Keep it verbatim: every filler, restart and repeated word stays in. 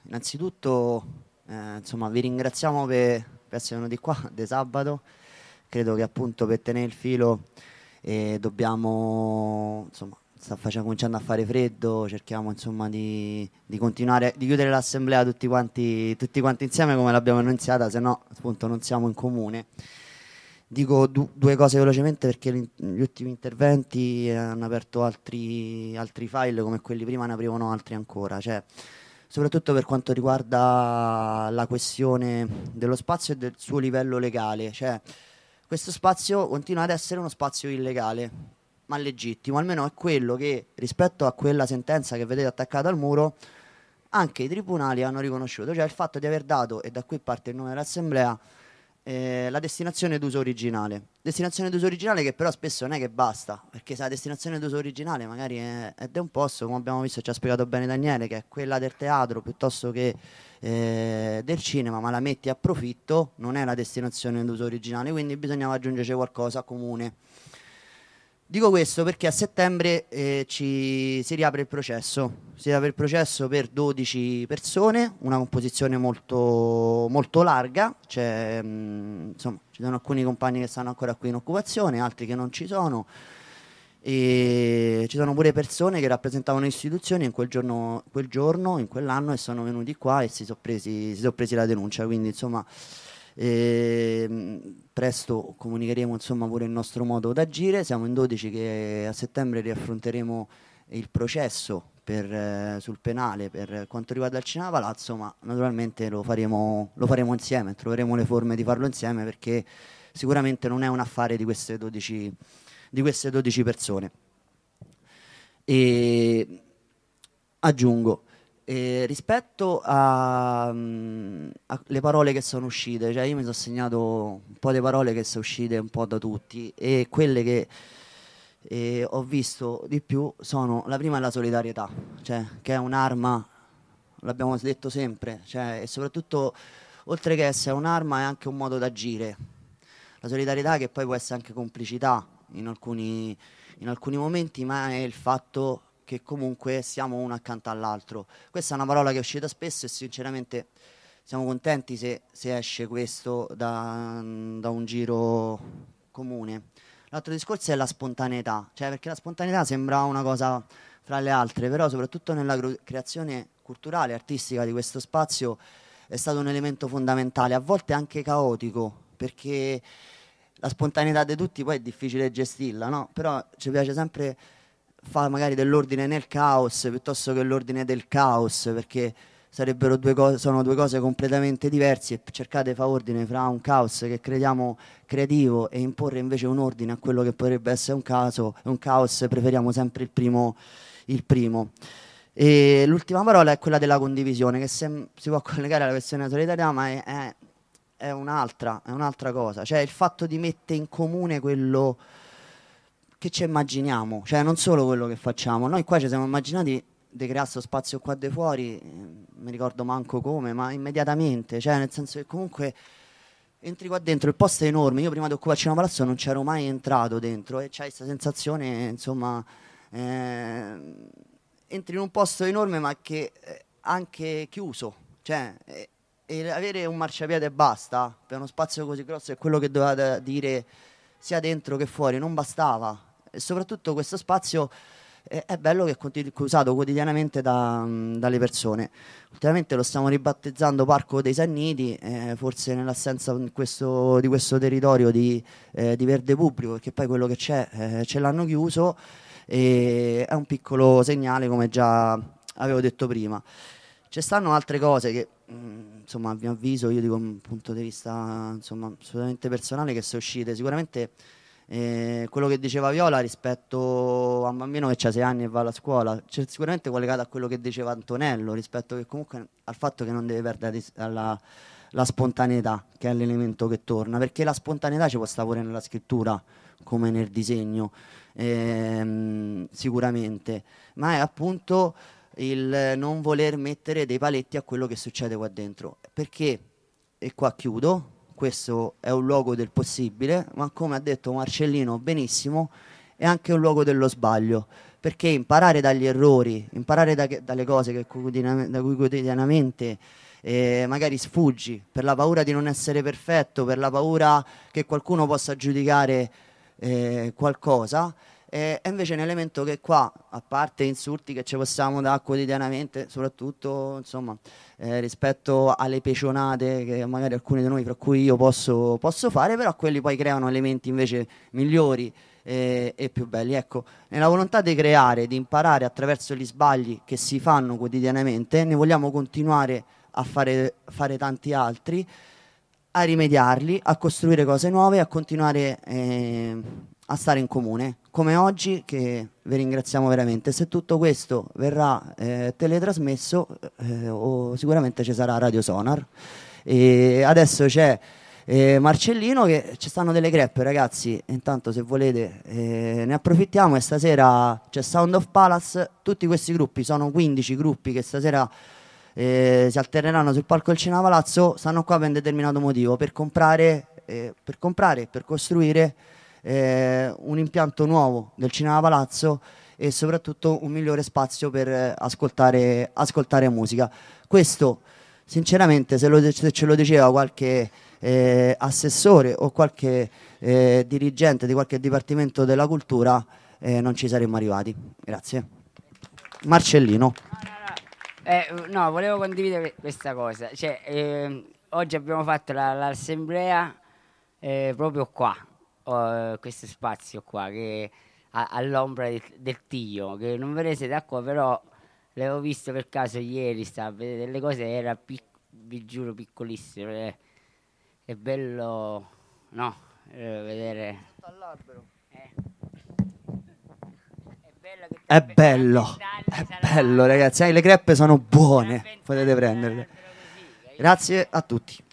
innanzitutto eh, insomma, vi ringraziamo per, per essere venuti qua di sabato. Credo che appunto per tenere il filo eh, dobbiamo, insomma, sta facendo, cominciando a fare freddo, cerchiamo insomma di, di continuare, di chiudere l'assemblea tutti quanti, tutti quanti insieme come l'abbiamo annunziata, se no appunto non siamo in comune. Dico du- due cose velocemente perché l'in- gli ultimi interventi eh, hanno aperto altri, altri file come quelli prima, ne aprivano altri ancora, cioè, soprattutto per quanto riguarda la questione dello spazio e del suo livello legale, cioè questo spazio continua ad essere uno spazio illegale, ma legittimo, almeno è quello che rispetto a quella sentenza che vedete attaccata al muro, anche i tribunali hanno riconosciuto, cioè il fatto di aver dato, e da qui parte il nome dell'assemblea, eh, la destinazione d'uso originale. Destinazione d'uso originale che però spesso non è che basta, perché se la destinazione d'uso originale magari è, è di un posto, come abbiamo visto, ci ha spiegato bene Daniele, che è quella del teatro piuttosto che eh, del cinema, ma la metti a profitto, non è la destinazione d'uso originale, quindi bisognava aggiungerci qualcosa comune. Dico questo perché a settembre eh, ci, si riapre il processo, si riapre il processo per dodici persone, una composizione molto, molto larga, cioè, mh, insomma, ci sono alcuni compagni che stanno ancora qui in occupazione, altri che non ci sono, e ci sono pure persone che rappresentavano istituzioni in quel giorno, quel giorno in quell'anno, e sono venuti qua e si sono presi, si sono presi la denuncia, quindi insomma ehm, presto comunicheremo insomma pure il nostro modo d'agire. Siamo in dodici che a settembre riaffronteremo il processo per, eh, sul penale per quanto riguarda il Cinema Palazzo, ma naturalmente lo faremo, lo faremo insieme, troveremo le forme di farlo insieme perché sicuramente non è un affare di queste dodici di queste dodici persone. E aggiungo, eh, rispetto a, mm, a le parole che sono uscite, cioè io mi sono segnato un po' di parole che sono uscite un po' da tutti, e quelle che eh, ho visto di più sono, la prima è la solidarietà, cioè che è un'arma, l'abbiamo detto sempre, cioè, e soprattutto oltre che essere un'arma è anche un modo d'agire. La solidarietà che poi può essere anche complicità in alcuni, in alcuni momenti, ma è il fatto che comunque siamo uno accanto all'altro. Questa è una parola che è uscita spesso e sinceramente siamo contenti se, se esce questo da, da un giro comune. L'altro discorso è la spontaneità, cioè perché la spontaneità sembra una cosa fra le altre, però soprattutto nella cru- creazione culturale, artistica di questo spazio è stato un elemento fondamentale, a volte anche caotico, perché la spontaneità di tutti poi è difficile gestirla, no? Però ci piace sempre fare magari dell'ordine nel caos piuttosto che l'ordine del caos, perché sarebbero due cose, sono due cose completamente diverse, e cercate di fare ordine fra un caos che crediamo creativo e imporre invece un ordine a quello che potrebbe essere un caso, un caos, preferiamo sempre il primo, il primo. E l'ultima parola è quella della condivisione, che sem- si può collegare alla questione della solidarietà, ma è, è- è un'altra, è un'altra cosa. Cioè il fatto di mettere in comune quello che ci immaginiamo, cioè non solo quello che facciamo. Noi qua ci siamo immaginati di creare questo spazio qua di fuori, eh, mi ricordo manco come, ma immediatamente, cioè nel senso che comunque entri qua dentro, il posto è enorme, io prima di occuparci una palazzo non c'ero mai entrato dentro e c'hai questa sensazione, insomma, eh, entri in un posto enorme ma che è anche chiuso, cioè eh, e avere un marciapiede e basta per uno spazio così grosso è quello che doveva da- dire sia dentro che fuori, non bastava. E soprattutto questo spazio è, è bello che è continu- usato quotidianamente da- dalle persone. Ultimamente lo stiamo ribattezzando Parco dei Sanniti, eh, forse nell'assenza in questo- di questo territorio di, eh, di verde pubblico, perché poi quello che c'è eh, ce l'hanno chiuso, e è un piccolo segnale, come già avevo detto prima. Ci stanno altre cose che, mh, insomma, a mio avviso, io dico un punto di vista, insomma, assolutamente personale, che sono uscite. Sicuramente eh, quello che diceva Viola rispetto a un bambino che ha sei anni e va alla scuola, c'è sicuramente collegato a quello che diceva Antonello, rispetto che comunque al fatto che non deve perdere dis- la, la spontaneità, che è l'elemento che torna, perché la spontaneità ci può stare pure nella scrittura, come nel disegno, ehm, sicuramente, ma è appunto il non voler mettere dei paletti a quello che succede qua dentro. Perché, e qua chiudo, questo è un luogo del possibile, ma come ha detto Marcellino benissimo, è anche un luogo dello sbaglio, perché imparare dagli errori, imparare da, dalle cose che quotidianamente, da cui quotidianamente eh, magari sfuggi, per la paura di non essere perfetto, per la paura che qualcuno possa giudicare eh, qualcosa, eh, è invece un elemento che qua, a parte insulti che ci possiamo dare quotidianamente, soprattutto insomma, eh, rispetto alle pecionate che magari alcuni di noi, fra cui io, posso, posso fare, però quelli poi creano elementi invece migliori e, e più belli. Ecco, nella volontà di creare, di imparare attraverso gli sbagli che si fanno quotidianamente, ne vogliamo continuare a fare, fare tanti altri, a rimediarli, a costruire cose nuove, a continuare eh, a stare in comune, come oggi, che vi ringraziamo veramente. Se tutto questo verrà eh, teletrasmesso, eh, o sicuramente ci sarà Radio Sonar. E adesso c'è eh, Marcellino, che ci stanno delle crepe, ragazzi, intanto se volete eh, ne approfittiamo, e stasera c'è Sound of Palace. Tutti questi gruppi, sono quindici gruppi che stasera eh, si alterneranno sul palco del Cinema Palazzo, stanno qua per un determinato motivo, per comprare, eh, per comprare, per costruire eh, un impianto nuovo del Cinema Palazzo e soprattutto un migliore spazio per eh, ascoltare, ascoltare musica. Questo sinceramente, se, lo, se ce lo diceva qualche eh, assessore o qualche eh, dirigente di qualche dipartimento della cultura, eh, non ci saremmo arrivati. Grazie. Marcellino. Eh, no, volevo condividere questa cosa. Cioè, eh, oggi abbiamo fatto la, l'assemblea eh, proprio qua, oh, questo spazio qua, che a, all'ombra del, del Tio, che non vedete da qua, però l'avevo visto per caso ieri, stavo a vedere delle cose, era pic- vi giuro piccolissimo. È, è bello, no, eh, vedere. All'albero. Eh. È bello, è bello ragazzi, eh, le crepe sono buone, potete prenderle. Grazie a tutti.